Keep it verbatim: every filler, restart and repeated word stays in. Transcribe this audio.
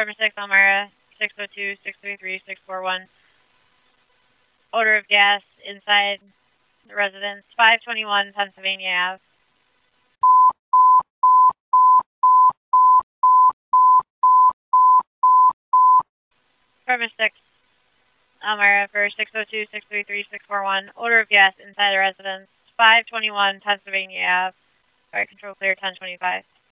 Department six, Elmira, six oh two, six three three, six four one. Odor of gas inside the residence, five twenty-one Pennsylvania Avenue. Department six, Elmira for six oh two, six three three, six four one. Odor of gas inside the residence, five twenty-one Pennsylvania Avenue. Fire control clear, ten twenty-five.